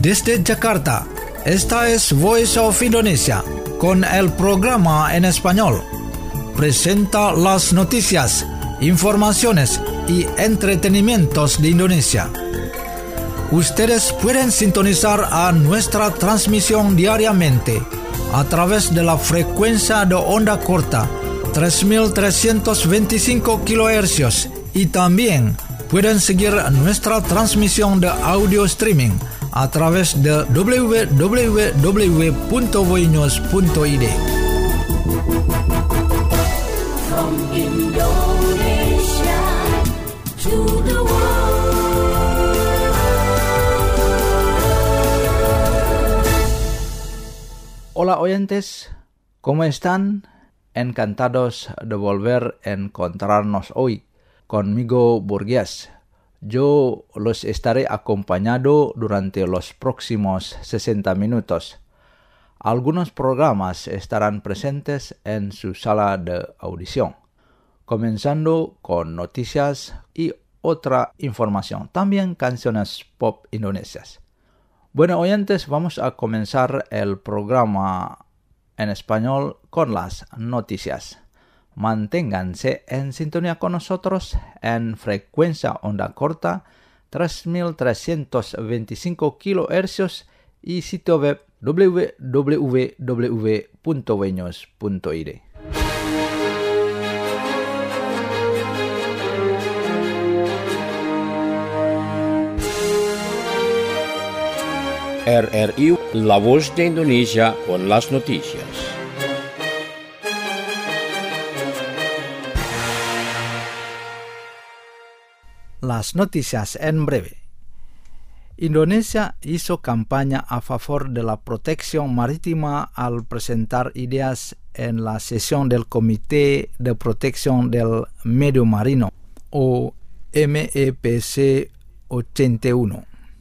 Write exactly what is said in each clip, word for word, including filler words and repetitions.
Desde Jakarta, esta es Voice of Indonesia, con el programa en español. Presenta las noticias, informaciones y entretenimientos de Indonesia. Ustedes pueden sintonizar a nuestra transmisión diariamente a través de la frecuencia de onda corta tres mil trescientos veinticinco kilohercios y también pueden seguir nuestra transmisión de audio streaming a través de doble u doble u doble u punto voinews punto i d. From Indonesia to the world. Hola oyentes, ¿cómo están? Encantados de volver a encontrarnos hoy. Conmigo Burgués. Yo los estaré acompañado durante los próximos sesenta minutos. Algunos programas estarán presentes en su sala de audición, comenzando con noticias y otra información, también canciones pop indonesias. Bueno, oyentes, vamos a comenzar el programa en español con las noticias. Manténganse en sintonía con nosotros en frecuencia onda corta tres mil trescientos veinticinco kilohercios y sitio web doble u doble u doble u punto voinews punto i d. R R I, La Voz de Indonesia, con las noticias. Las noticias en breve. Indonesia hizo campaña a favor de la protección marítima al presentar ideas en la sesión del Comité de Protección del Medio Marino, o M E P C ochenta y uno.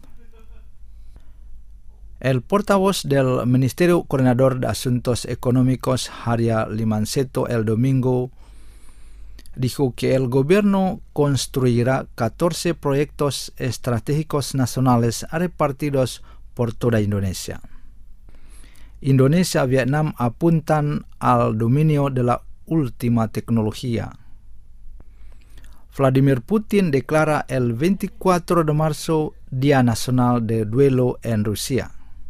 El portavoz del Ministerio Coordinador de Asuntos Económicos, Haria Limanseto, el domingo, dijo que el gobierno construirá catorce proyectos estratégicos nacionales repartidos por toda Indonesia. Indonesia y Vietnam apuntan al dominio de la última tecnología. Vladimir Putin declara el veinticuatro de marzo Día Nacional de Duelo en Rusia.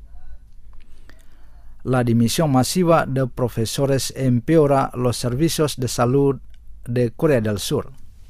La dimisión masiva de profesores empeora los servicios de salud de Corea del Sur.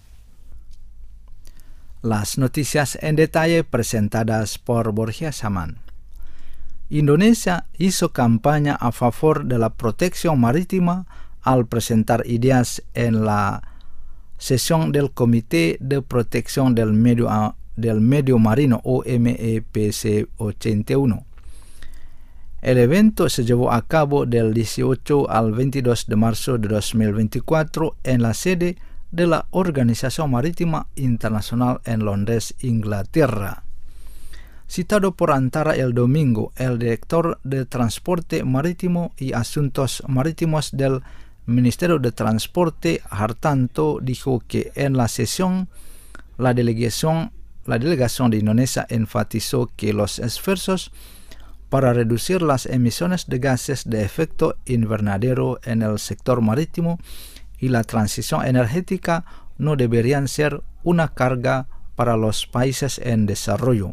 Las noticias en detalle presentadas por Borja Saman. Indonesia hizo campaña a favor de la protección marítima al presentar ideas en la sesión del Comité de Protección del Medio, del Medio Marino, o M E P C ochenta y uno. El evento se llevó a cabo del dieciocho al veintidós de marzo de dos mil veinticuatro en la sede de la Organización Marítima Internacional en Londres, Inglaterra. Citado por Antara el domingo, el director de Transporte Marítimo y Asuntos Marítimos del Ministerio de Transporte, Hartanto, dijo que en la sesión la delegación, la delegación de Indonesia enfatizó que los esfuerzos para reducir las emisiones de gases de efecto invernadero en el sector marítimo y la transición energética no deberían ser una carga para los países en desarrollo.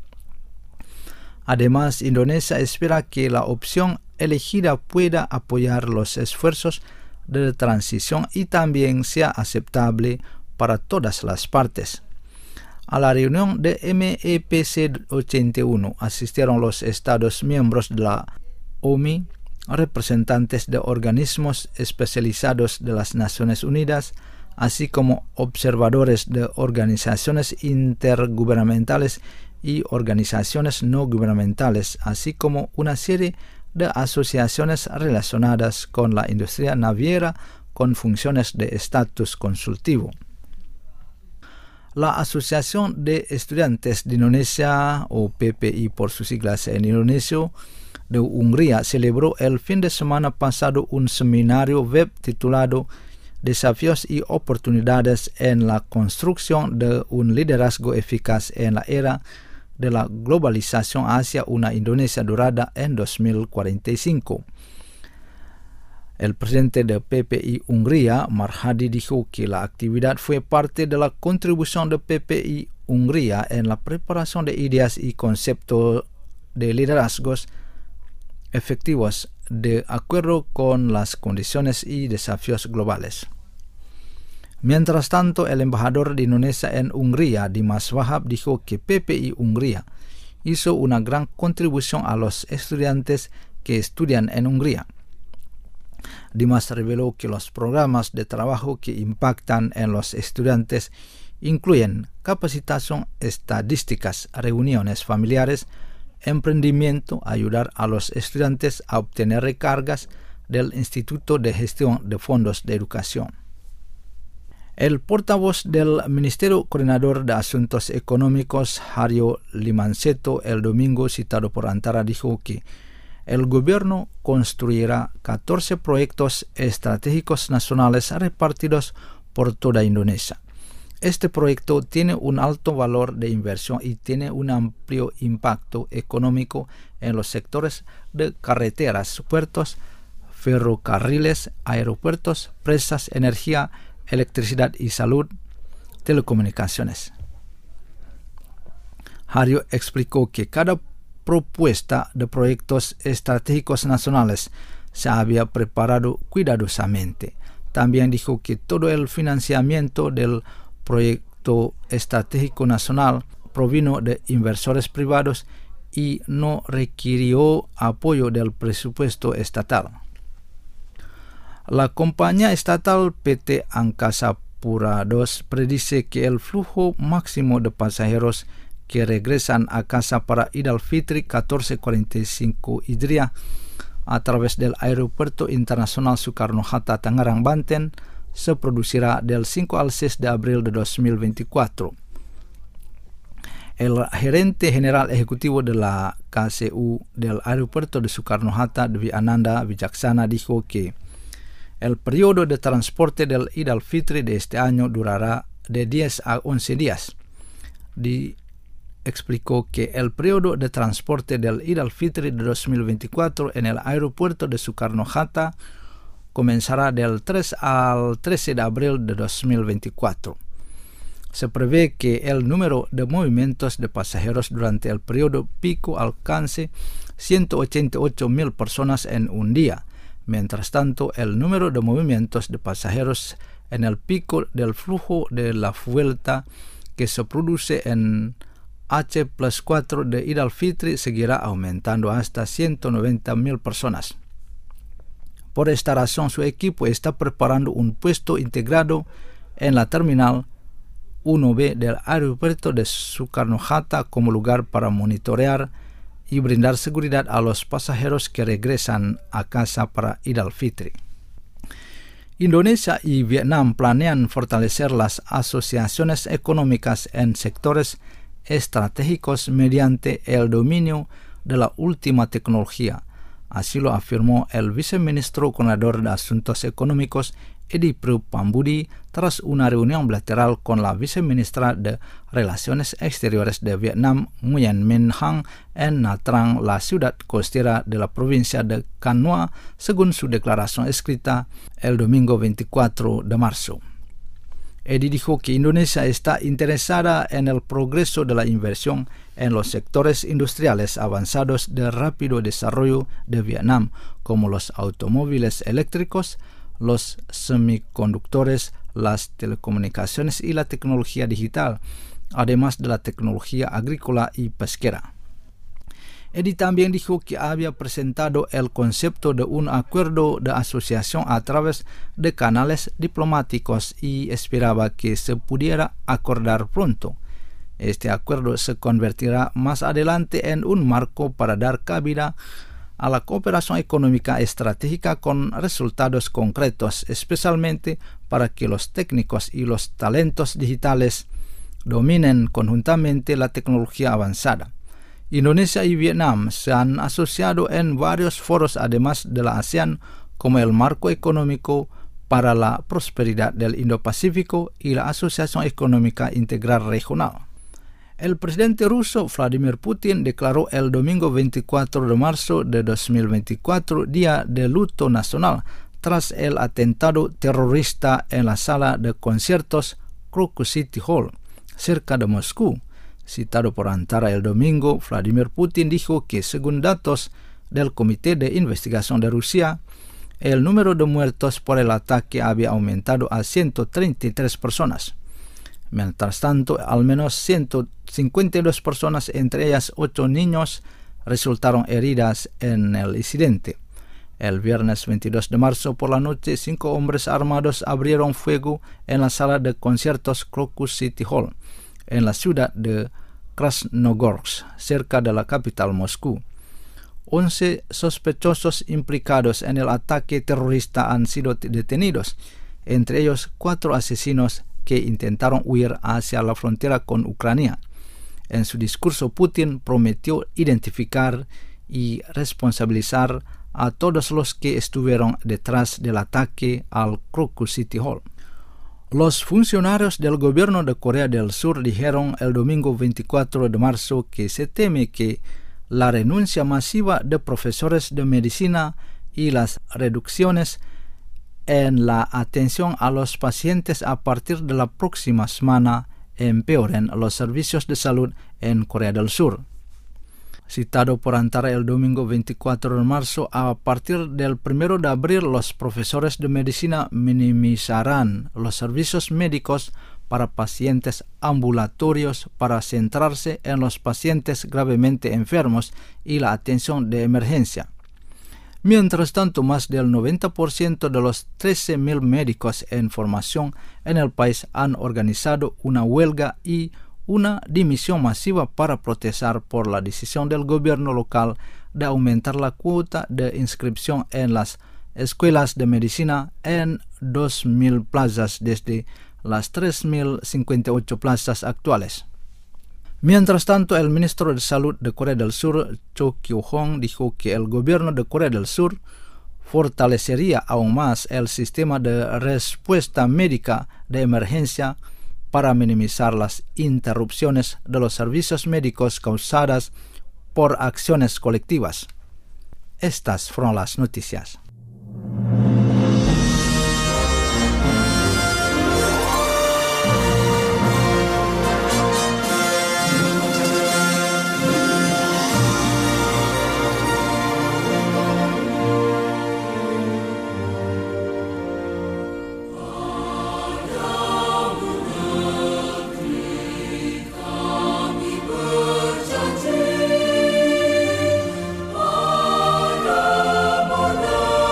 Además, Indonesia espera que la opción elegida pueda apoyar los esfuerzos de transición y también sea aceptable para todas las partes. A la reunión de M E P C ochenta y uno asistieron los Estados miembros de la O M I, representantes de organismos especializados de las Naciones Unidas, así como observadores de organizaciones intergubernamentales y organizaciones no gubernamentales, así como una serie de asociaciones relacionadas con la industria naviera con funciones de estatus consultivo. La Asociación de Estudiantes de Indonesia, o P P I por sus siglas en indonesio, de Hungría celebró el fin de semana pasado un seminario web titulado Desafíos y oportunidades en la construcción de un liderazgo eficaz en la era de la globalización hacia una Indonesia dorada en dos mil cuarenta y cinco. El presidente de P P I Hungría, Marhadi, dijo que la actividad fue parte de la contribución de P P I Hungría en la preparación de ideas y conceptos de liderazgos efectivos de acuerdo con las condiciones y desafíos globales. Mientras tanto, el embajador de Indonesia en Hungría, Dimas Wahab, dijo que P P I Hungría hizo una gran contribución a los estudiantes que estudian en Hungría. Dimas reveló que los programas de trabajo que impactan en los estudiantes incluyen capacitación, estadísticas, reuniones familiares, emprendimiento, ayudar a los estudiantes a obtener recargas del Instituto de Gestión de Fondos de Educación. El portavoz del Ministerio Coordinador de Asuntos Económicos, Haryo Limanseto, el domingo citado por Antara, dijo que el gobierno construirá catorce proyectos estratégicos nacionales repartidos por toda Indonesia. Este proyecto tiene un alto valor de inversión y tiene un amplio impacto económico en los sectores de carreteras, puertos, ferrocarriles, aeropuertos, presas, energía, electricidad y salud, telecomunicaciones. Haryo explicó que cada propuesta de proyectos estratégicos nacionales se había preparado cuidadosamente. También dijo que todo el financiamiento del proyecto estratégico nacional provino de inversores privados y no requirió apoyo del presupuesto estatal. La compañía estatal P T Angkasa Pura dos predice que el flujo máximo de pasajeros que regresan a casa para Idul al-Fitri catorce cuarenta y cinco Hijriah a través del Aeropuerto Internacional Soekarno-Hatta, Tangerang, Banten, se producirá del cinco al seis de abril de dos mil veinticuatro. El gerente general ejecutivo de la K C U del Aeropuerto de Soekarno-Hatta, Dwi Ananda Wijaksana, dijo que el periodo de transporte del Idul al-Fitri de este año durará de diez a once días. Di explicó que el periodo de transporte del Idul al-Fitri de dos mil veinticuatro en el aeropuerto de Soekarno-Hatta comenzará del tres al trece de abril de dos mil veinticuatro. Se prevé que el número de movimientos de pasajeros durante el periodo pico alcance ciento ochenta y ocho mil personas en un día. Mientras tanto, el número de movimientos de pasajeros en el pico del flujo de la vuelta que se produce en H plus cuatro de Idul al-Fitri seguirá aumentando hasta ciento noventa mil personas. Por esta razón, su equipo está preparando un puesto integrado en la terminal uno B del aeropuerto de Soekarno-Hatta como lugar para monitorear y brindar seguridad a los pasajeros que regresan a casa para Idul al-Fitri. Indonesia y Vietnam planean fortalecer las asociaciones económicas en sectores estratégicos mediante el dominio de la última tecnología. Así lo afirmó el viceministro coordinador de Asuntos Económicos, Edi Pambudi, tras una reunión bilateral con la viceministra de Relaciones Exteriores de Vietnam, Nguyen Minh Hang, en Nha Trang, la ciudad costera de la provincia de Can Hoa, según su declaración escrita el domingo veinticuatro de marzo. Edi dijo que Indonesia está interesada en el progreso de la inversión en los sectores industriales avanzados de rápido desarrollo de Vietnam, como los automóviles eléctricos, los semiconductores, las telecomunicaciones y la tecnología digital, además de la tecnología agrícola y pesquera. Edi también dijo que había presentado el concepto de un acuerdo de asociación a través de canales diplomáticos y esperaba que se pudiera acordar pronto. Este acuerdo se convertirá más adelante en un marco para dar cabida a la cooperación económica estratégica con resultados concretos, especialmente para que los técnicos y los talentos digitales dominen conjuntamente la tecnología avanzada. Indonesia y Vietnam se han asociado en varios foros además de la ASEAN, como el Marco Económico para la Prosperidad del Indo-Pacífico y la Asociación Económica Integral Regional. El presidente ruso Vladimir Putin declaró el domingo veinticuatro de marzo de dos mil veinticuatro día de luto nacional tras el atentado terrorista en la sala de conciertos Crocus City Hall, cerca de Moscú. Citado por Antara el domingo, Vladimir Putin dijo que según datos del Comité de Investigación de Rusia, el número de muertos por el ataque había aumentado a ciento treinta y tres personas. Mientras tanto, al menos ciento cincuenta y dos personas, entre ellas ocho niños, resultaron heridas en el incidente. El viernes veintidós de marzo por la noche, cinco hombres armados abrieron fuego en la sala de conciertos Crocus City Hall, en la ciudad de Krasnogorsk, cerca de la capital Moscú. Once sospechosos implicados en el ataque terrorista han sido detenidos, entre ellos cuatro asesinos que intentaron huir hacia la frontera con Ucrania. En su discurso, Putin prometió identificar y responsabilizar a todos los que estuvieron detrás del ataque al Crocus City Hall. Los funcionarios del gobierno de Corea del Sur dijeron el domingo veinticuatro de marzo que se teme que la renuncia masiva de profesores de medicina y las reducciones en la atención a los pacientes a partir de la próxima semana empeoren los servicios de salud en Corea del Sur. Citado por Antara el domingo veinticuatro de marzo, a partir del primero de abril los profesores de medicina minimizarán los servicios médicos para pacientes ambulatorios para centrarse en los pacientes gravemente enfermos y la atención de emergencia. Mientras tanto, más del noventa por ciento de los trece mil médicos en formación en el país han organizado una huelga y una dimisión masiva para protestar por la decisión del gobierno local de aumentar la cuota de inscripción en las escuelas de medicina en dos mil plazas desde las tres mil cincuenta y ocho plazas actuales. Mientras tanto, el ministro de Salud de Corea del Sur, Cho Kyu-hong, dijo que el gobierno de Corea del Sur fortalecería aún más el sistema de respuesta médica de emergencia para minimizar las interrupciones de los servicios médicos causadas por acciones colectivas. Estas fueron las noticias. Berjanji pada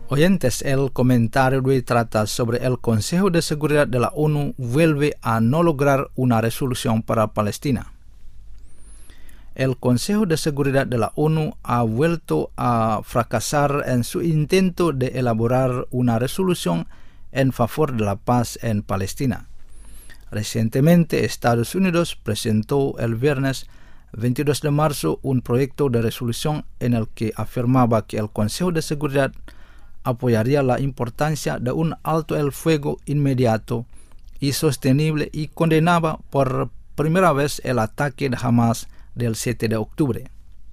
Oyentes, el comentario de hoy trata sobre el Consejo de Seguridad de la ONU vuelve a no lograr una resolución para Palestina. El Consejo de Seguridad de la ONU ha vuelto a fracasar en su intento de elaborar una resolución en favor de la paz en Palestina. Recientemente, Estados Unidos presentó el viernes veintidós de marzo un proyecto de resolución en el que afirmaba que el Consejo de Seguridad apoyaría la importancia de un alto el fuego inmediato y sostenible y condenaba por primera vez el ataque de Hamas del siete de octubre.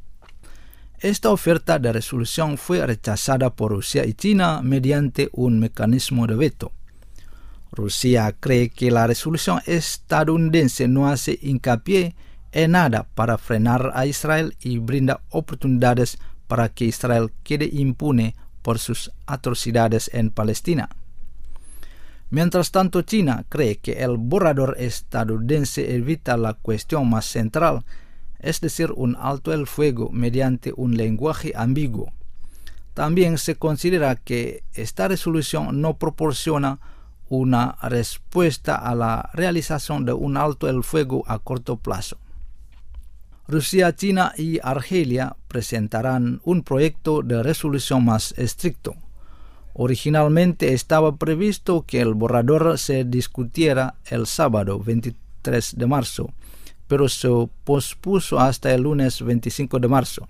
Esta oferta de resolución fue rechazada por Rusia y China mediante un mecanismo de veto. Rusia cree que la resolución estadounidense no hace hincapié en nada para frenar a Israel y brinda oportunidades para que Israel quede impune por sus atrocidades en Palestina. Mientras tanto, China cree que el borrador estadounidense evita la cuestión más central, es decir, un alto el fuego mediante un lenguaje ambiguo. También se considera que esta resolución no proporciona una respuesta a la realización de un alto el fuego a corto plazo. Rusia, China y Argelia presentarán un proyecto de resolución más estricto. Originalmente estaba previsto que el borrador se discutiera el sábado veintitrés de marzo, pero se pospuso hasta el lunes veinticinco de marzo.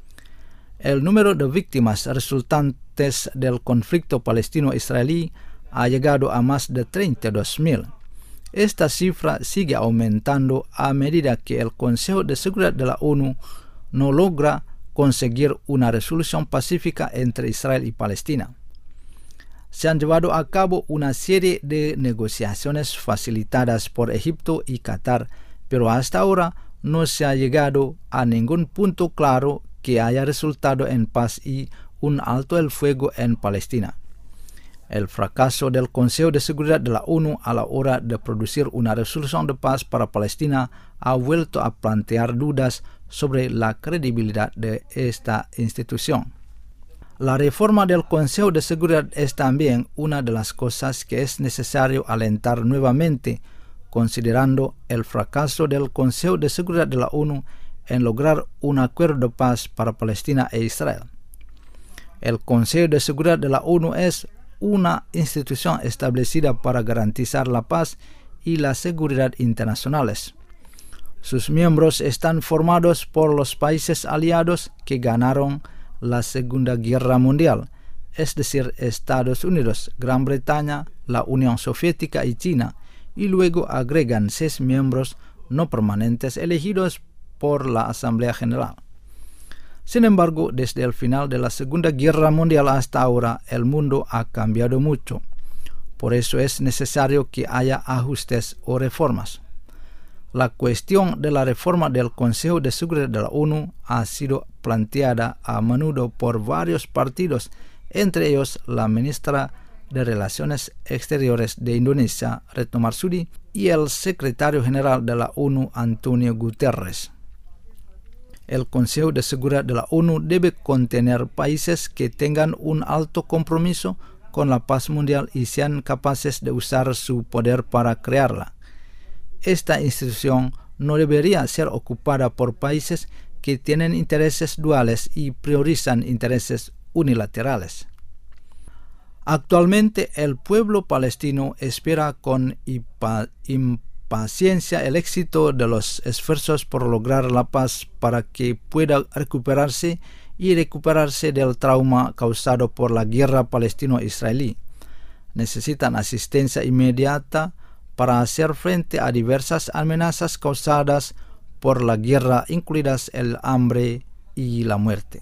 El número de víctimas resultantes del conflicto palestino-israelí ha llegado a más de treinta y dos mil. Esta cifra sigue aumentando a medida que el Consejo de Seguridad de la ONU no logra conseguir una resolución pacífica entre Israel y Palestina. Se han llevado a cabo una serie de negociaciones facilitadas por Egipto y Qatar, pero hasta ahora no se ha llegado a ningún punto claro que haya resultado en paz y un alto el fuego en Palestina. El fracaso del Consejo de Seguridad de la ONU a la hora de producir una resolución de paz para Palestina ha vuelto a plantear dudas sobre la credibilidad de esta institución. La reforma del Consejo de Seguridad es también una de las cosas que es necesario alentar nuevamente, considerando el fracaso del Consejo de Seguridad de la ONU en lograr un acuerdo de paz para Palestina e Israel. El Consejo de Seguridad de la ONU es una institución establecida para garantizar la paz y la seguridad internacionales. Sus miembros están formados por los países aliados que ganaron la Segunda Guerra Mundial, es decir, Estados Unidos, Gran Bretaña, la Unión Soviética y China, y luego agregan seis miembros no permanentes elegidos por la Asamblea General. Sin embargo, desde el final de la Segunda Guerra Mundial hasta ahora, el mundo ha cambiado mucho. Por eso es necesario que haya ajustes o reformas. La cuestión de la reforma del Consejo de Seguridad de la ONU ha sido planteada a menudo por varios partidos, entre ellos la ministra de Relaciones Exteriores de Indonesia, Retno Marsudi, y el secretario general de la ONU, Antonio Guterres. El Consejo de Seguridad de la ONU debe contener países que tengan un alto compromiso con la paz mundial y sean capaces de usar su poder para crearla. Esta institución no debería ser ocupada por países que tienen intereses duales y priorizan intereses unilaterales. Actualmente, el pueblo palestino espera con impaciencia el éxito de los esfuerzos por lograr la paz para que pueda recuperarse y recuperarse del trauma causado por la guerra palestino-israelí. Necesitan asistencia inmediata para hacer frente a diversas amenazas causadas por la guerra, incluidas el hambre y la muerte.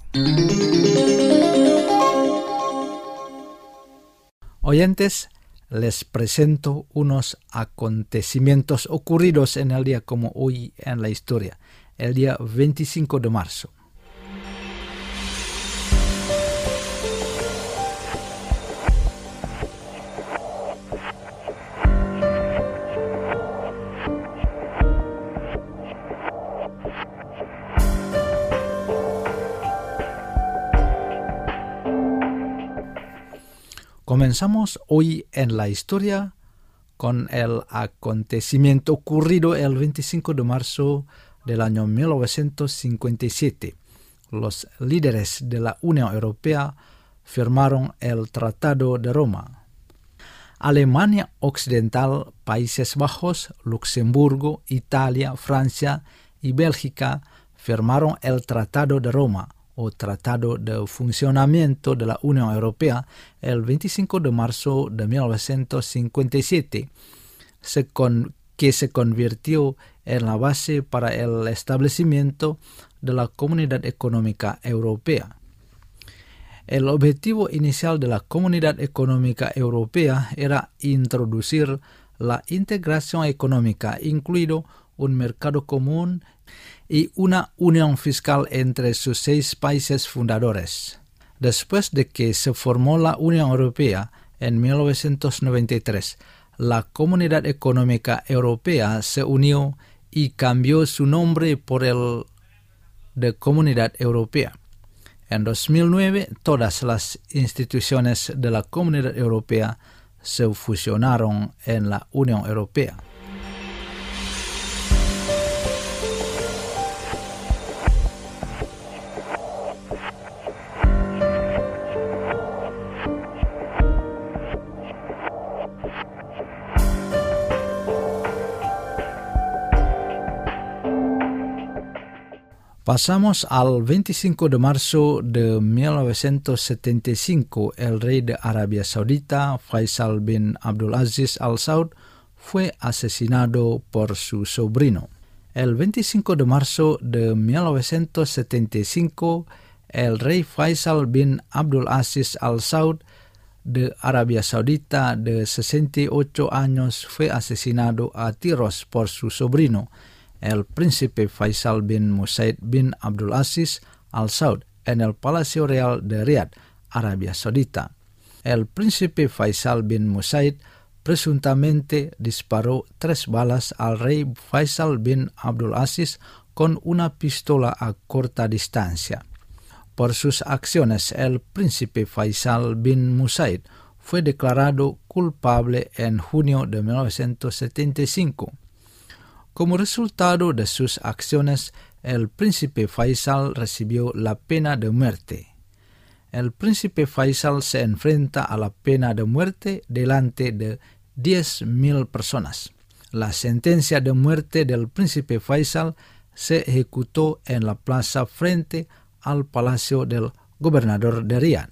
Oyentes, les presento unos acontecimientos ocurridos en el día como hoy en la historia, el día veinticinco de marzo. Comenzamos hoy en la historia con el acontecimiento ocurrido el veinticinco de marzo del año mil novecientos cincuenta y siete. Los líderes de la Unión Europea firmaron el Tratado de Roma. Alemania Occidental, Países Bajos, Luxemburgo, Italia, Francia y Bélgica firmaron el Tratado de Roma o Tratado de Funcionamiento de la Unión Europea el veinticinco de marzo de mil novecientos cincuenta y siete, se con, que se convirtió en la base para el establecimiento de la Comunidad Económica Europea. El objetivo inicial de la Comunidad Económica Europea era introducir la integración económica, incluido un mercado común y una unión fiscal entre sus seis países fundadores. Después de que se formó la Unión Europea en mil novecientos noventa y tres, la Comunidad Económica Europea se unió y cambió su nombre por el de Comunidad Europea. En dos mil nueve, todas las instituciones de la Comunidad Europea se fusionaron en la Unión Europea. Pasamos al veinticinco de marzo de mil novecientos setenta y cinco. El rey de Arabia Saudita, Faisal bin Abdulaziz Al Saud, fue asesinado por su sobrino. El veinticinco de marzo de mil novecientos setenta y cinco, el rey Faisal bin Abdulaziz Al Saud de Arabia Saudita, de sesenta y ocho años, fue asesinado a tiros por su sobrino, el príncipe Faisal bin Musaid bin Abdulaziz Al Saud, en el Palacio Real de Riad, Arabia Saudita. El príncipe Faisal bin Musaid presuntamente disparó tres balas al rey Faisal bin Abdulaziz con una pistola a corta distancia. Por sus acciones, el príncipe Faisal bin Musaid fue declarado culpable en junio de mil novecientos setenta y cinco. Como resultado de sus acciones, el príncipe Faisal recibió la pena de muerte. El príncipe Faisal se enfrenta a la pena de muerte delante de diez mil personas. La sentencia de muerte del príncipe Faisal se ejecutó en la plaza frente al palacio del gobernador de Riad.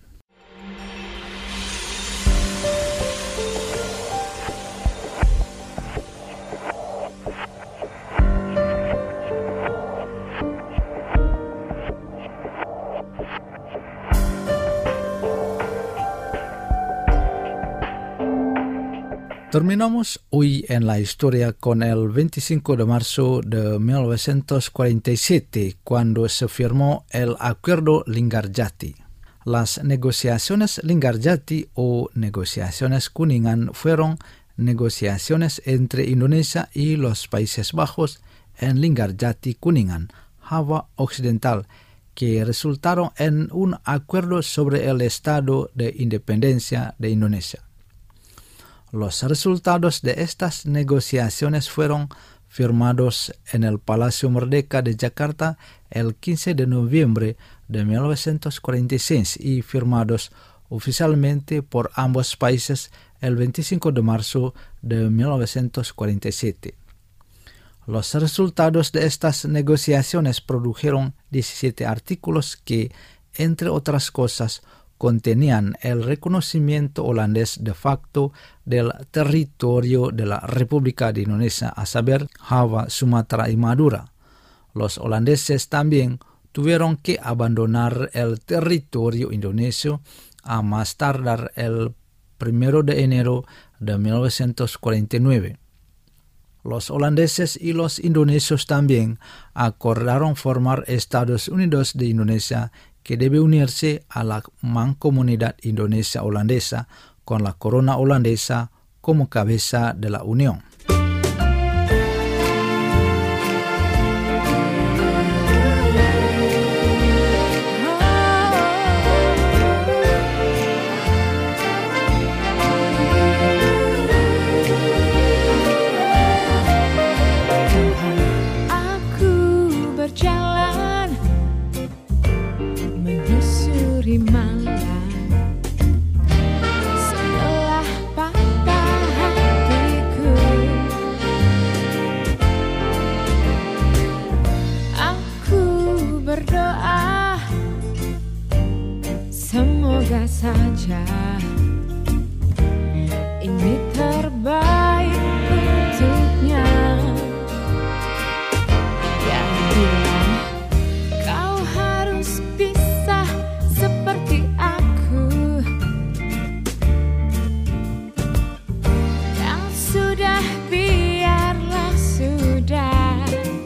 Terminamos hoy en la historia con el veinticinco de marzo de mil novecientos cuarenta y siete, cuando se firmó el Acuerdo Linggarjati. Las negociaciones Linggarjati o negociaciones Kuningan fueron negociaciones entre Indonesia y los Países Bajos en Linggarjati Kuningan, Java Occidental, que resultaron en un acuerdo sobre el estado de independencia de Indonesia. Los resultados de estas negociaciones fueron firmados en el Palacio Merdeka de Yakarta el quince de noviembre de mil novecientos cuarenta y seis y firmados oficialmente por ambos países el veinticinco de marzo de mil novecientos cuarenta y siete. Los resultados de estas negociaciones produjeron diecisiete artículos que, entre otras cosas, contenían el reconocimiento holandés de facto del territorio de la República de Indonesia, a saber, Java, Sumatra y Madura. Los holandeses también tuvieron que abandonar el territorio indonesio a más tardar el primero de enero de mil novecientos cuarenta y nueve. Los holandeses y los indonesios también acordaron formar Estados Unidos de Indonesia, que debe unirse a la mancomunidad indonesia-holandesa con la corona holandesa como cabeza de la unión. saja. Ini terbaik untuknya. Yang bilang kau harus bisa seperti aku. Yang sudah biarlah sudah.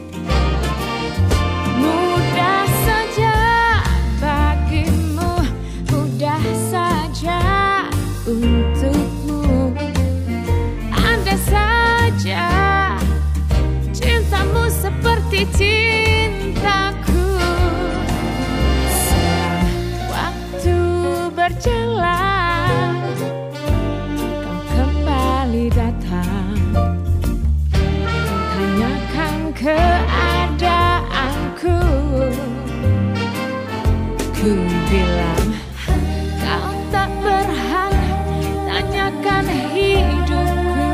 Mudah saja bagimu, mudah saja untukmu. Andai saja cintamu seperti cintaku. Setelah waktu berjalan, kau kembali datang, tanyakan keadaanku. Ku bilang kau tak berhak tanyakan hidupku.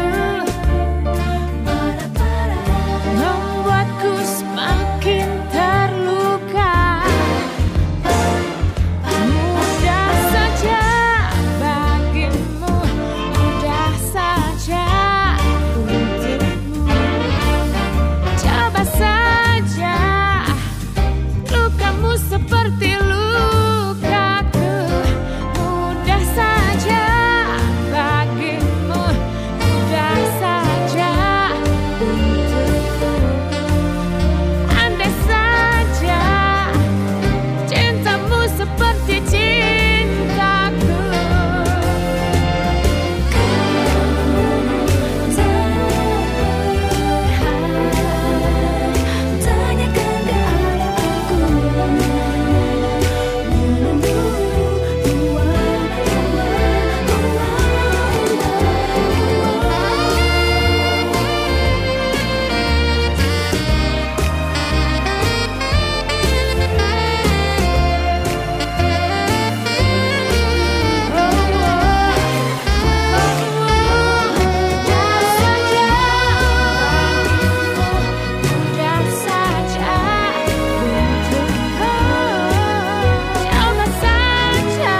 Membuatku semakin terluka. Mudah saja bagimu, mudah saja untukmu. Coba saja lukamu seperti lukaku. Mudah saja bagimu, mudah saja untukku. Andai saja cintamu seperti cintaku. Tanyakan keadaanku. Mudah saja untukku. Coba saja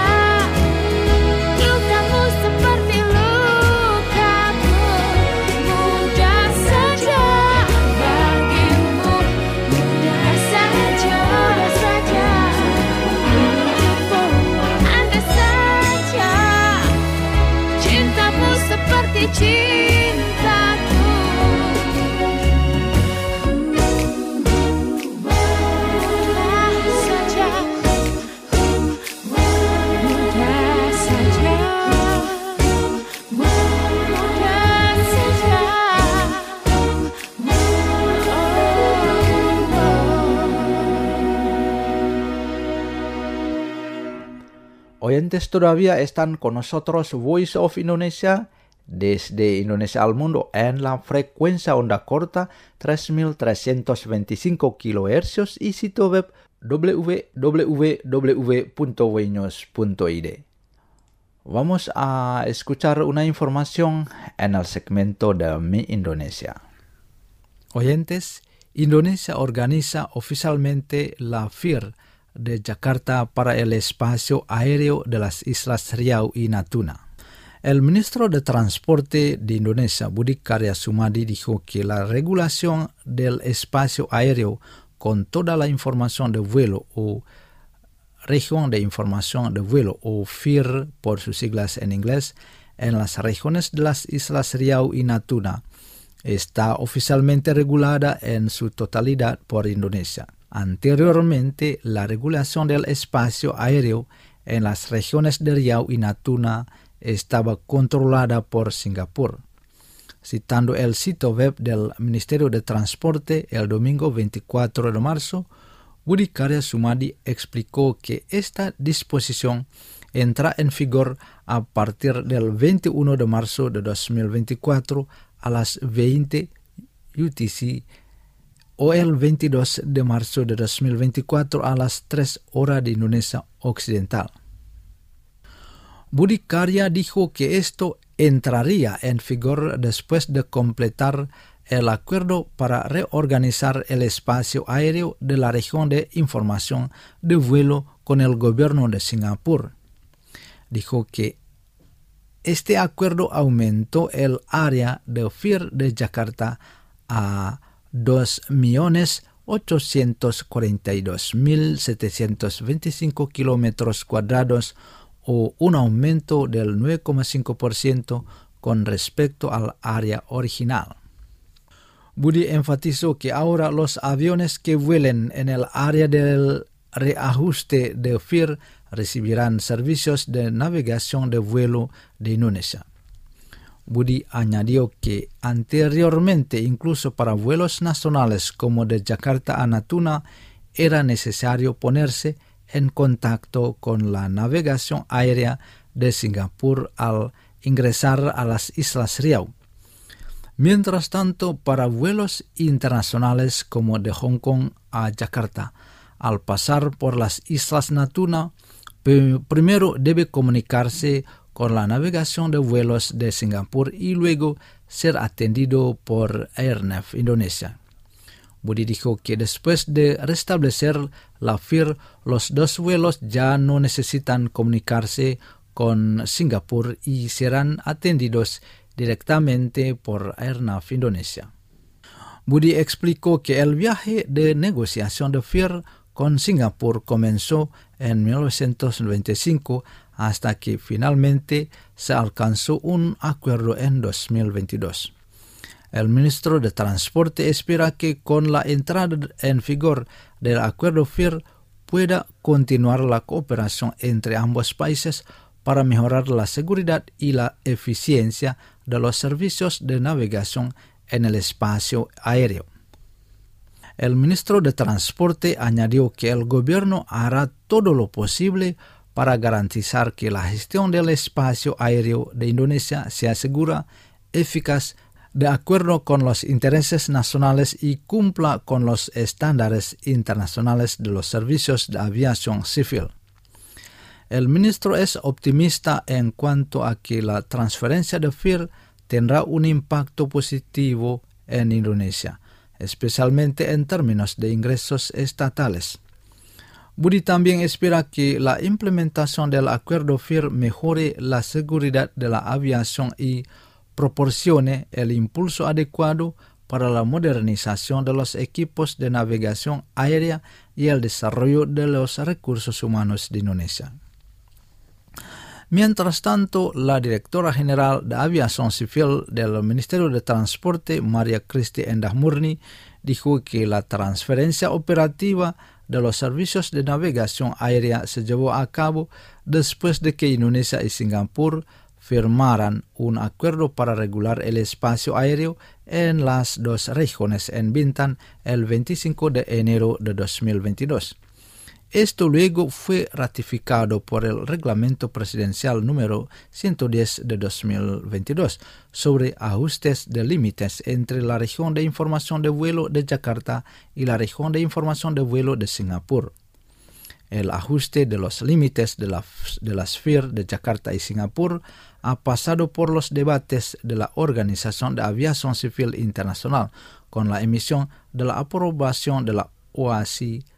lukamu seperti lukaku. Mudah saja bagimu, mudah saja, mudah saja untukmu. Andai saja cintamu seperti cintaku. Mudah saja, mudah saja, mudah saja. Oyentes todavía están con nosotros Voice of Indonesia desde Indonesia al mundo en la frecuencia onda corta tres mil trescientos veinticinco kilohercios y sitio web w w w punto voinews punto i d. Vamos a escuchar una información en el segmento de Mi Indonesia. Oyentes, Indonesia organiza oficialmente la F I R de Jakarta para el espacio aéreo de las Islas Riau y Natuna. El ministro de Transporte de Indonesia, Budi Karya Sumadi, dijo que la regulación del espacio aéreo con toda la información de vuelo o región de información de vuelo o F I R por sus siglas en inglés en las regiones de las Islas Riau y Natuna está oficialmente regulada en su totalidad por Indonesia. Anteriormente, la regulación del espacio aéreo en las regiones de Riau y Natuna estaba controlada por Singapur. Citando el sitio web del Ministerio de Transporte el domingo veinticuatro de marzo, Budi Karya Sumadi explicó que esta disposición entra en vigor a partir del veintiuno de marzo de dos mil veinticuatro a las veinte U T C o el veintidós de marzo de dos mil veinticuatro a las tres horas de Indonesia Occidental. Budi Karya dijo que esto entraría en vigor después de completar el acuerdo para reorganizar el espacio aéreo de la región de información de vuelo con el gobierno de Singapur. dijo que este acuerdo aumentó el área de F I R de Jakarta a dos millones ochocientos cuarenta y dos mil setecientos veinticinco kilómetros cuadrados o un aumento del nueve coma cinco por ciento con respecto al área original. Budi enfatizó que ahora los aviones que vuelen en el área del reajuste de F I R recibirán servicios de navegación de vuelo de Indonesia. Budi añadió que anteriormente, incluso para vuelos nacionales como de Jakarta a Natuna, era necesario ponerse en contacto con la navegación aérea de Singapur al ingresar a las Islas Riau. Mientras tanto, para vuelos internacionales como de Hong Kong a Jakarta, al pasar por las Islas Natuna, primero debe comunicarse con la navegación de vuelos de Singapur y luego ser atendido por Airnav Indonesia. Budi dijo que después de restablecer la F I R, los dos vuelos ya no necesitan comunicarse con Singapur y serán atendidos directamente por Airnav Indonesia. Budi explicó que el viaje de negociación de F I R con Singapur comenzó en mil novecientos noventa y cinco hasta que finalmente se alcanzó un acuerdo en dos mil veintidós. El ministro de Transporte espera que con la entrada en vigor del acuerdo F I R pueda continuar la cooperación entre ambos países para mejorar la seguridad y la eficiencia de los servicios de navegación en el espacio aéreo. El ministro de Transporte añadió que el gobierno hará todo lo posible para garantizar que la gestión del espacio aéreo de Indonesia sea segura, eficaz, de acuerdo con los intereses nacionales y cumpla con los estándares internacionales de los servicios de aviación civil. El ministro es optimista en cuanto a que la transferencia de F I R tendrá un impacto positivo en Indonesia, especialmente en términos de ingresos estatales. Budi también espera que la implementación del acuerdo F I R mejore la seguridad de la aviación y proporcione el impulso adecuado para la modernización de los equipos de navegación aérea y el desarrollo de los recursos humanos de Indonesia. Mientras tanto, la directora general de Aviación Civil del Ministerio de Transporte, Maria Christi Endah Murni, dijo que la transferencia operativa de los servicios de navegación aérea se llevó a cabo después de que Indonesia y Singapur firmaran un acuerdo para regular el espacio aéreo en las dos regiones en Bintan el veinticinco de enero de dos mil veintidós. Esto luego fue ratificado por el Reglamento Presidencial número ciento diez de dos mil veintidós sobre ajustes de límites entre la región de información de vuelo de Jakarta y la región de información de vuelo de Singapur. El ajuste de los límites de, la, de las F I R de Jakarta y Singapur ha pasado por los debates de la Organización de Aviación Civil Internacional con la emisión de la aprobación de la O A C I,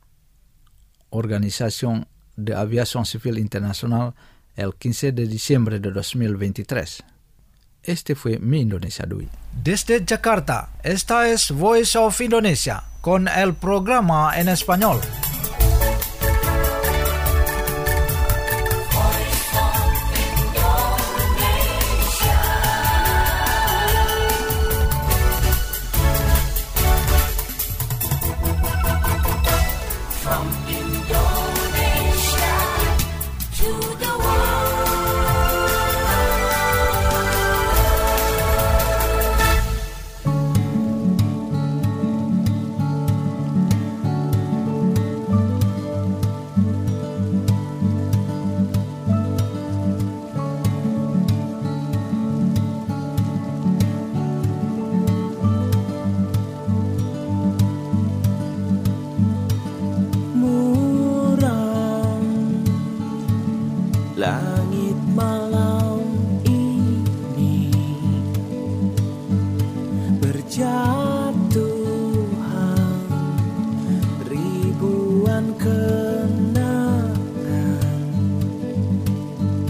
Organización de Aviación Civil Internacional, el quince de diciembre de dos mil veintitrés. Este fue Mi Indonesia de hoy. Desde Jakarta, esta es Voice of Indonesia con el programa en español. Langit malam ini berjatuhan ribuan kenangan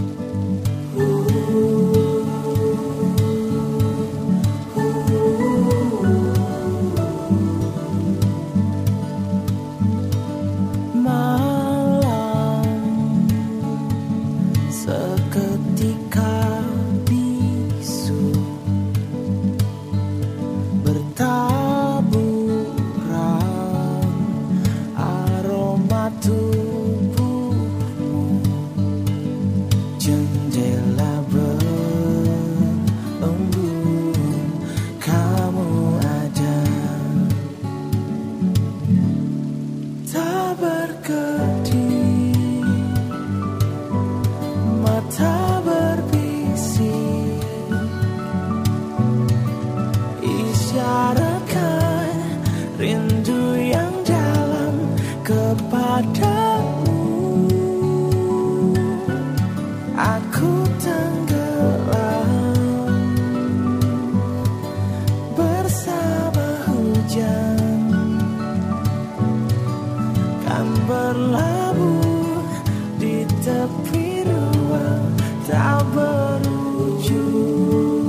seketika bisu bertaburan aroma tubuhmu, jendela berembun kamu ada, tak berkedip, mata berbisik, isyaratkan rindu yang dalam kepadamu. Aku tenggelam bersama hujan, kan berlabuh di tepi ruang tak berujung.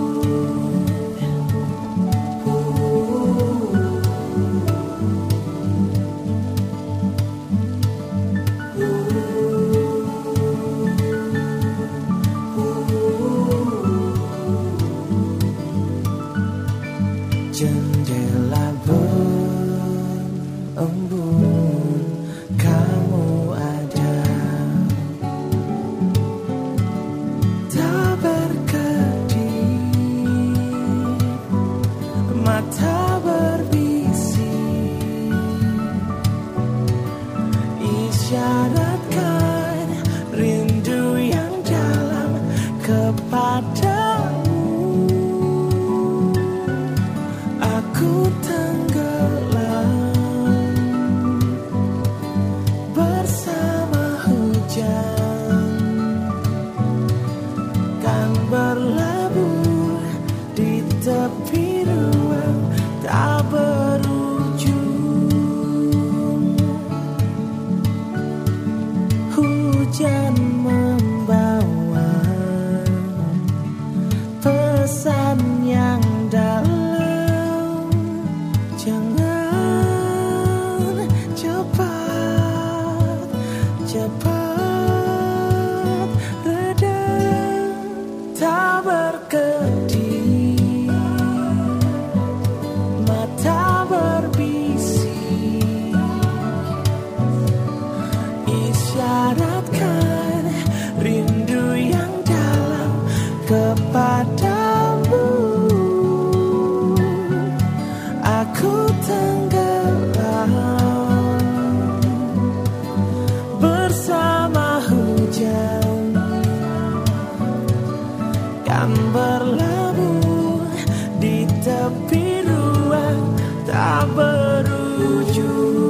Jendela berembun kamu ada, tak berkedip, mata berbisik, isyaratkan rindu yang dalam kepadamu. Aku tenggelam bersama hujan, kan berlabuh di tepi ruang tak berujung. Hujan membawa pesan yang dalam, jangan cepat, cepat redam, tak berkedip, mata berbisik, isyaratkan rindu yang dalam kepadamu. Aku tenggelam bersama hujan, kan berlabuh di tepi ruang tak berujung.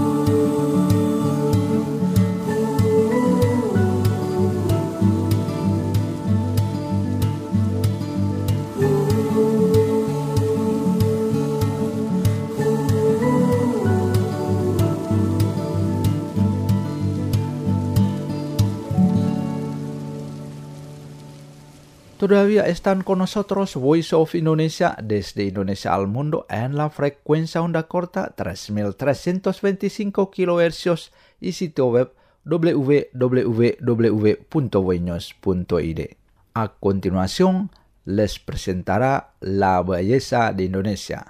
Todavía están con nosotros Voice of Indonesia desde Indonesia al mundo en la frecuencia onda corta tres mil trescientos veinticinco kilohercios y sitio web w w w punto voinews punto i d. A continuación les presentará la belleza de Indonesia.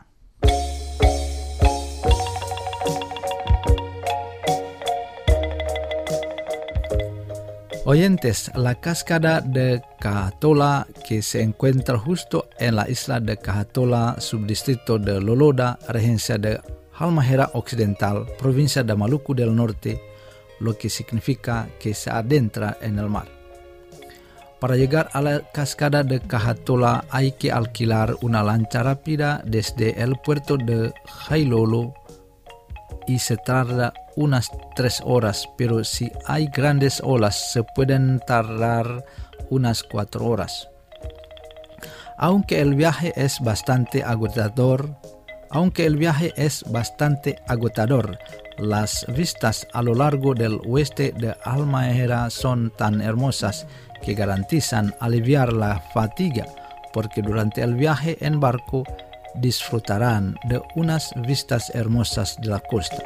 Oyentes, la cascada de Kahatola, que se encuentra justo en la isla de Kahatola, subdistrito de Loloda, regencia de Halmahera Occidental, provincia de Maluku del Norte, lo que significa que se adentra en el mar. Para llegar a la cascada de Kahatola hay que alquilar una lancha rápida desde el puerto de Jailolo y se tarda unas tres horas, pero si hay grandes olas se pueden tardar unas cuatro horas. Aunque el viaje es bastante agotador, aunque el viaje es bastante agotador, las vistas a lo largo del oeste de Halmahera son tan hermosas que garantizan aliviar la fatiga, porque durante el viaje en barco disfrutarán de unas vistas hermosas de la costa.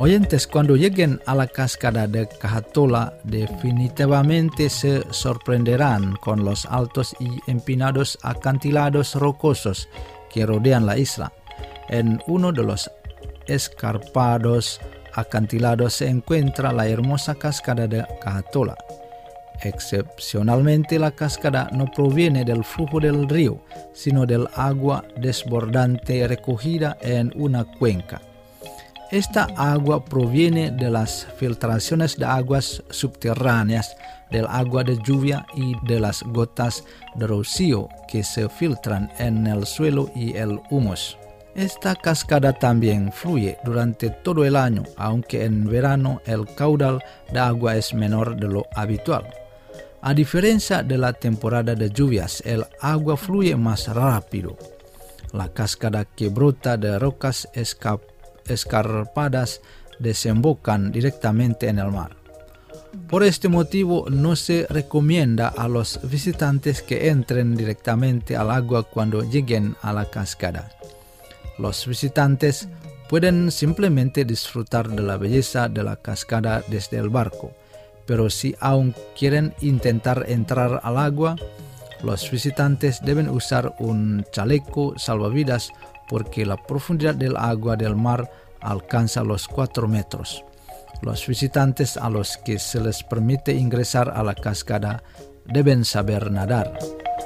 Oyentes, cuando lleguen a la cascada de Cajatola, definitivamente se sorprenderán con los altos y empinados acantilados rocosos que rodean la isla. En uno de los escarpados acantilados se encuentra la hermosa cascada de Cajatola. Excepcionalmente, la cascada no proviene del flujo del río, sino del agua desbordante recogida en una cuenca. Esta agua proviene de las filtraciones de aguas subterráneas, del agua de lluvia y de las gotas de rocío que se filtran en el suelo y el humus. Esta cascada también fluye durante todo el año, aunque en verano el caudal de agua es menor de lo habitual. A diferencia de la temporada de lluvias, el agua fluye más rápido. La cascada que brota de rocas esca- escarpadas desembocan directamente en el mar. Por este motivo, no se recomienda a los visitantes que entren directamente al agua cuando lleguen a la cascada. Los visitantes pueden simplemente disfrutar de la belleza de la cascada desde el barco, pero si aún quieren intentar entrar al agua, los visitantes deben usar un chaleco salvavidas porque la profundidad del agua del mar alcanza los cuatro metros. Los visitantes a los que se les permite ingresar a la cascada deben saber nadar.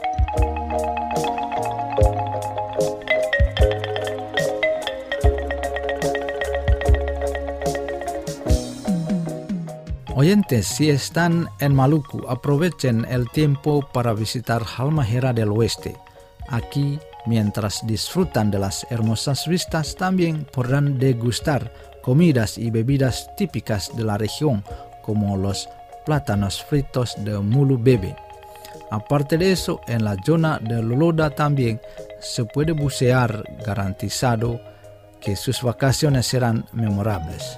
Oyentes, si están en Maluku, aprovechen el tiempo para visitar Halmahera del Oeste. Aquí, mientras disfrutan de las hermosas vistas, también podrán degustar comidas y bebidas típicas de la región, como los plátanos fritos de Mulu Bebe. Aparte de eso, en la zona de Loloda también se puede bucear, garantizado que sus vacaciones serán memorables.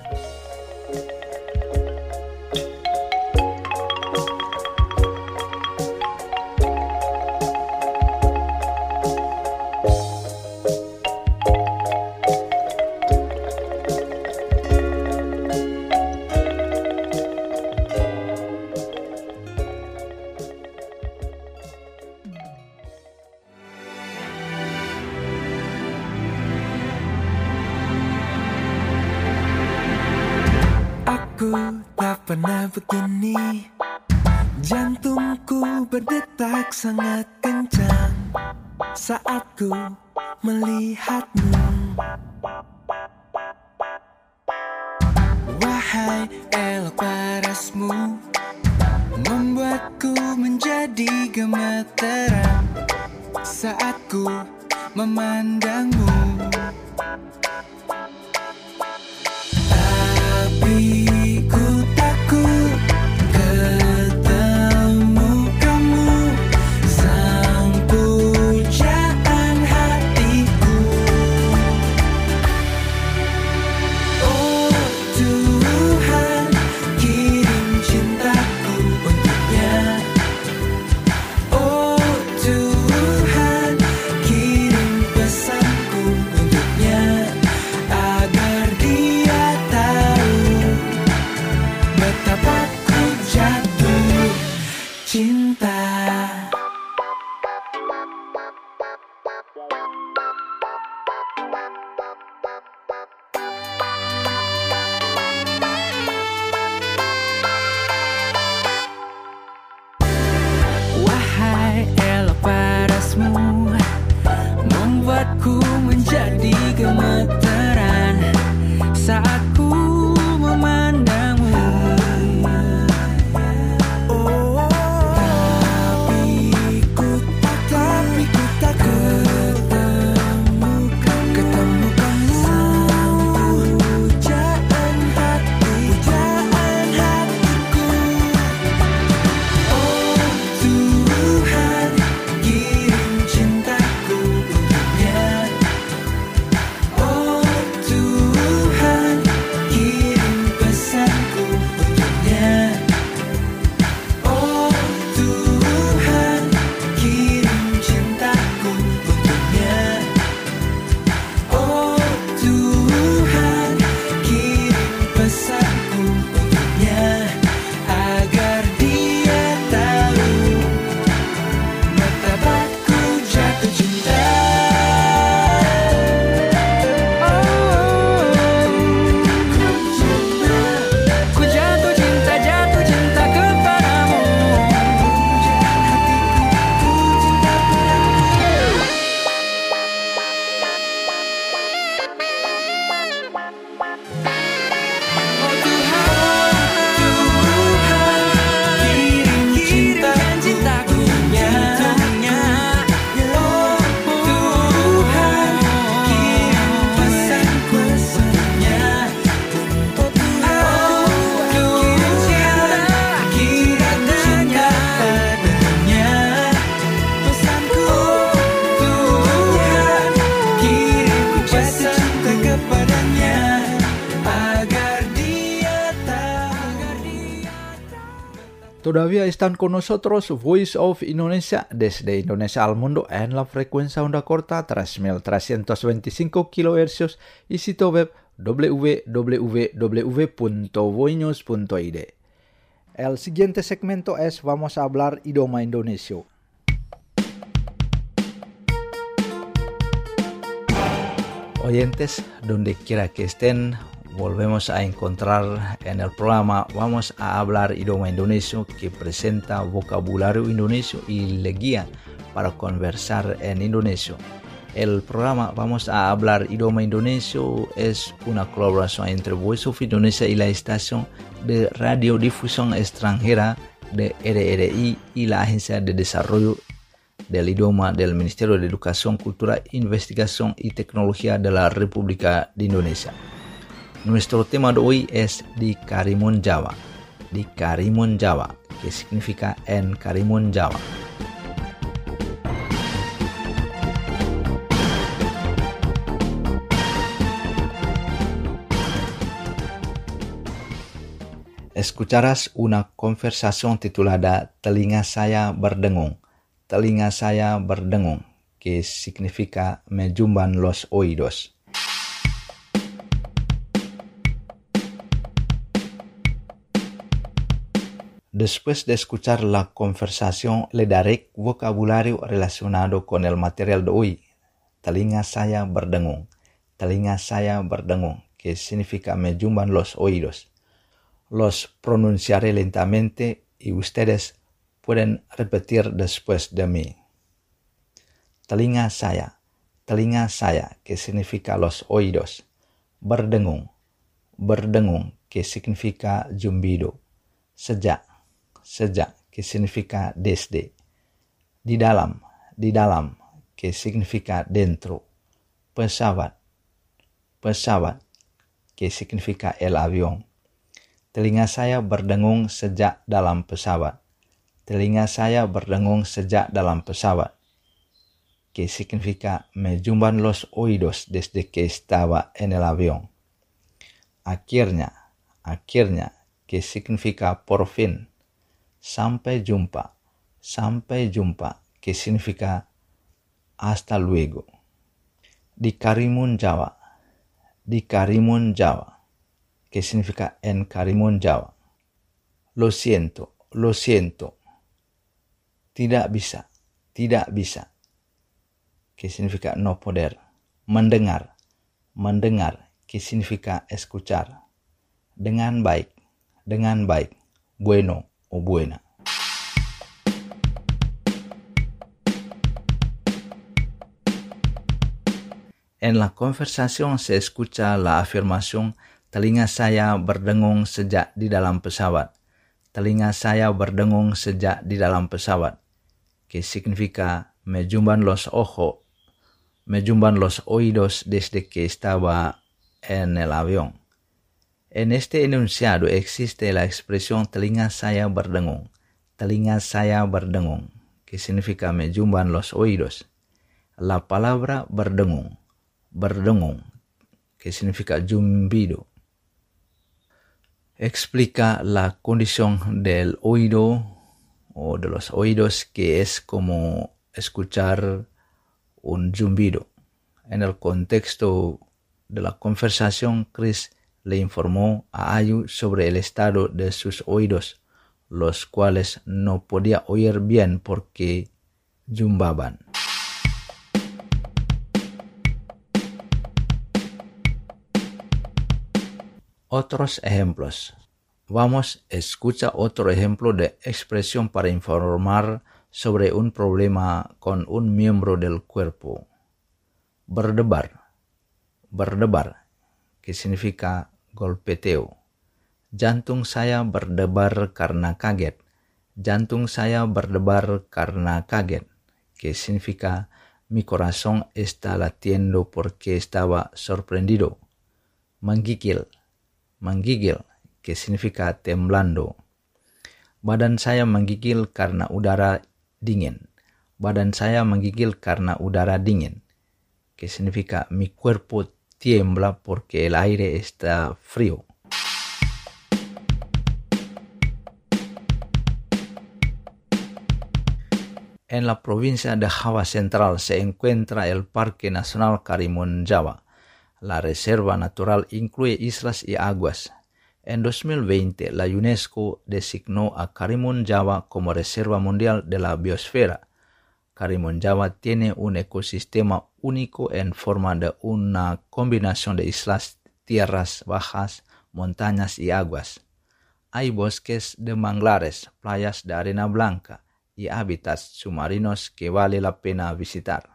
Aku tak pernah begini, jantungku berdetak sangat kencang saat ku melihatmu. Wahai elok parasmu, membuatku menjadi gemeteran saat ku memandangmu. Tapi ku takut ketemu kamu, sang pujaan hatiku. Oh Tuhan, kirim cintaku untuknya. Oh Tuhan, kirim pesanku untuknya, agar dia tahu betapa ku jatuh cinta. Wahai elok parasmu, membuatku menjadi gemeteran saat ku memandangmu. Oh, tapi ku tak tapi ku tak ketemu ketemu kamu, sang pujaan hati pujaan hatiku. Oh Tuhan, kirim cintaku untuknya. Todavía están con nosotros Voice of Indonesia desde Indonesia al mundo en la frecuencia onda corta tres mil trescientos veinticinco kilohercios y sitio web w w w punto voinews punto i d. El siguiente segmento es Vamos a hablar idioma Indonesia. Oyentes, donde quiera que estén, volvemos a encontrar en el programa Vamos a hablar idioma Indonesia, que presenta vocabulario indonesio y le guía para conversar en indonesio. El programa Vamos a hablar idioma Indonesia es una colaboración entre Voice of Indonesia y la estación de radiodifusión extranjera de R R I y la Agencia de Desarrollo del Idioma del Ministerio de Educación, Cultura, Investigación y Tecnología de la República de Indonesia. Nuestro tema de hoy es di Karimun Jawa, di Karimun Jawa, que significa en Karimun Jawa. Escucharás una conversación titulada Telinga Saya Berdengung, Telinga Saya Berdengung, que significa me zumban los oídos. Después de escuchar la conversación, le daré vocabulario relacionado con el material de hoy. Telinga saya berdengung, telinga saya berdengung, que significa me zumban los oídos. Los pronunciaré lentamente y ustedes pueden repetir después de mí. Telinga saya, telinga saya, que significa los oídos. Berdengung, berdengung, que significa zumbido. Sejak, sejak, que significa desde. Di dalam, di dalam, que significa dentro. Pesawat, pesawat, que significa el avión. Telinga saya berdengung sejak dalam pesawat. Telinga saya berdengung sejak dalam pesawat, que significa me zumban los oídos desde que estaba en el avión. Akhirnya, akhirnya, que significa por fin. Sampai jumpa, sampai jumpa, que significa hasta luego. Di Karimun Jawa, di Karimun Jawa, que significa en Karimun Jawa. Lo siento, lo siento. Tidak bisa, tidak bisa, que significa no poder. Mendengar, mendengar, que significa escuchar. Dengan baik, dengan baik. Bueno o buena. En la conversación se escucha la afirmación telinga saya berdengung sejak di dalam pesawat. Telinga saya berdengung sejak di dalam pesawat, que significa me zumban los ojos, me zumban los oídos desde que estaba en el avión. En este enunciado existe la expresión telinga saya berdengung, telinga saya berdengung, que significa me zumban los oídos. La palabra berdengung, berdengung, que significa zumbido, explica la condición del oído o de los oídos, que es como escuchar un zumbido. En el contexto de la conversación, Chris le informó a Ayu sobre el estado de sus oídos, los cuales no podía oír bien porque zumbaban. Otros ejemplos. Vamos, escucha otro ejemplo de expresión para informar sobre un problema con un miembro del cuerpo. Berdebar, berdebar, que significa golpeteo. Jantung saya berdebar karena kaget. Jantung saya berdebar karena kaget, que significa mi corazón está latiendo porque estaba sorprendido. Menggigil, menggigil, que significa temblando. Badan saya menggigil karena udara dingin. Badan saya menggigil karena udara dingin, que significa mi cuerpo tiembla porque el aire está frío. En la provincia de Java Central se encuentra el Parque Nacional Karimun Jawa. La reserva natural incluye islas y aguas. En dos mil veinte, la UNESCO designó a Karimun Jawa como Reserva Mundial de la Biosfera. Karimun Jawa tiene un ecosistema único en forma de una combinación de islas, tierras bajas, montañas y aguas. Hay bosques de manglares, playas de arena blanca y hábitats submarinos que vale la pena visitar.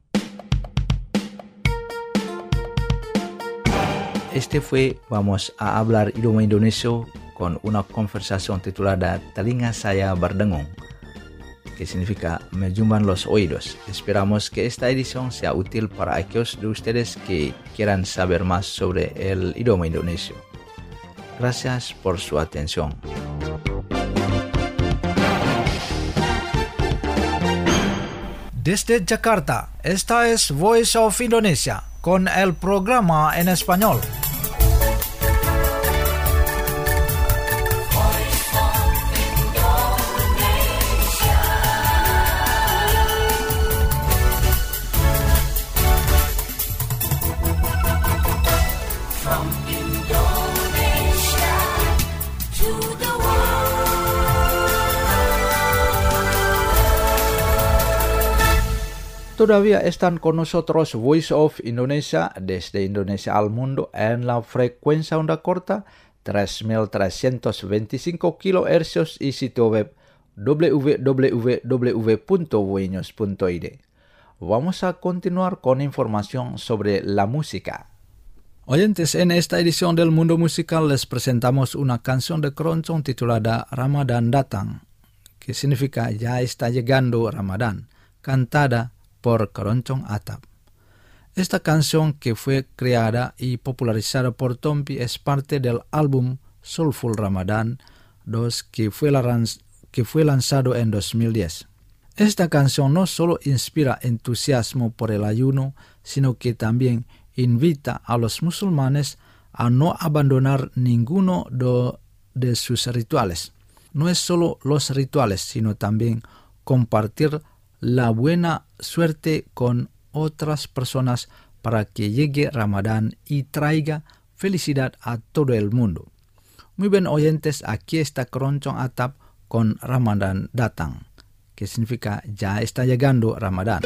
Este fue Vamos a hablar idioma Indonesia con una conversación titulada Telinga Saya Berdengung, que significa me zumban los oídos. Esperamos que esta edición sea útil para aquellos de ustedes que quieran saber más sobre el idioma indonesio. Gracias por su atención. Desde Jakarta, esta es Voice of Indonesia con el programa en español. Todavía están con nosotros Voice of Indonesia desde Indonesia al mundo en la frecuencia onda corta tres mil trescientos veinticinco kilohercios y sitio web w w w punto voinews punto i d. Vamos a continuar con información sobre la música. Oyentes, en esta edición del Mundo Musical les presentamos una canción de Keroncong titulada Ramadan Datang, que significa Ya está llegando Ramadán, cantada por Keroncong Atap. Esta canción, que fue creada y popularizada por Tompi, es parte del álbum Soulful Ramadan dos que fue, lanz- que fue lanzado en dos mil diez. Esta canción no solo inspira entusiasmo por el ayuno, sino que también invita a los musulmanes a no abandonar ninguno de, de sus rituales. No es solo los rituales, sino también compartir la buena suerte con otras personas para que llegue Ramadán y traiga felicidad a todo el mundo. Muy bien, oyentes, aquí está Keroncong Atap con Ramadan Datang, que significa Ya está llegando Ramadán.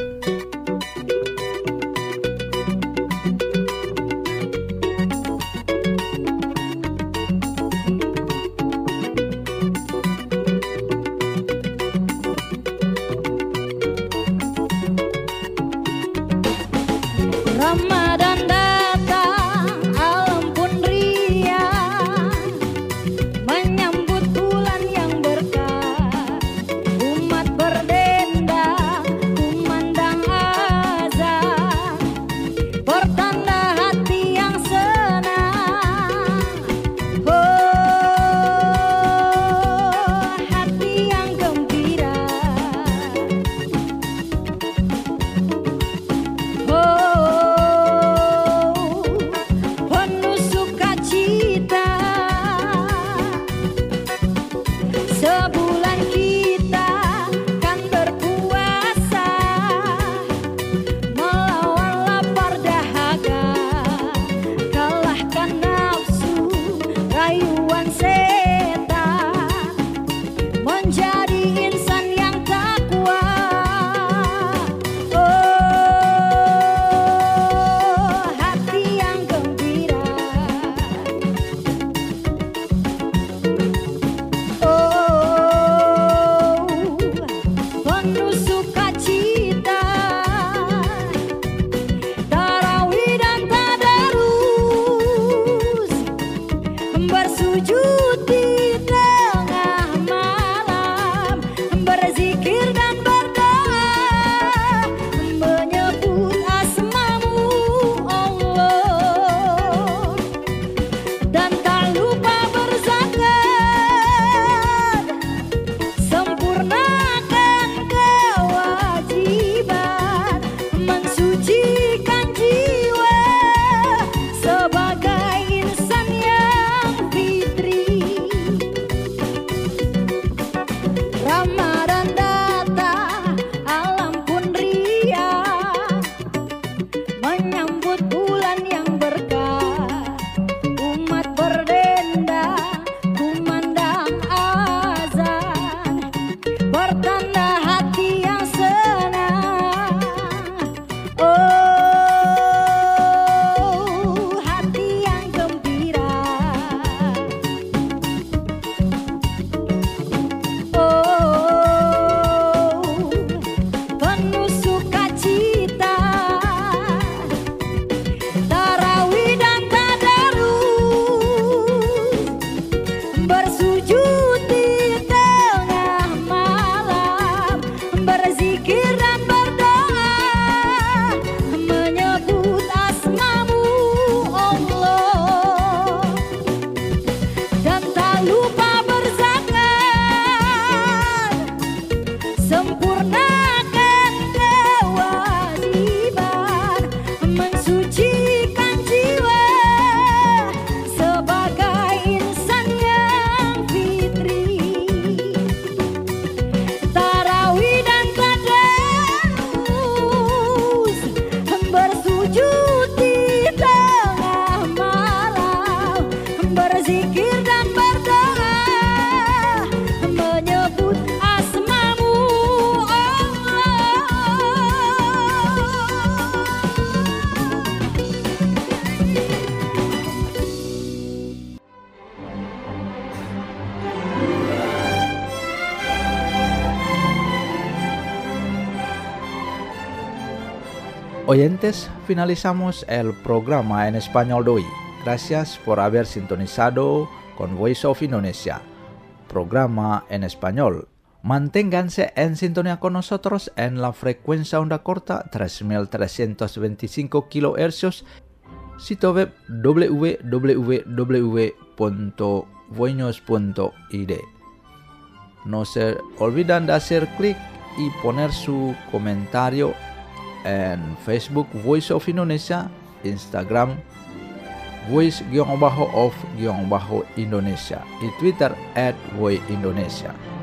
Ramadan datang, alam pun riang, menyambut bulan yang berkah. Umat berdendang, kumandang oyentes, finalizamos el programa en español de hoy. Gracias por haber sintonizado con Voice of Indonesia, programa en español. Manténganse en sintonía con nosotros en la frecuencia onda corta tres mil trescientos veinticinco kilohercios, sitio web w w w punto voinos punto i d. No se olviden de hacer clic y poner su comentario en Facebook Voice of Indonesia, Instagram Voice-of-Indonesia y Twitter at Voice Indonesia.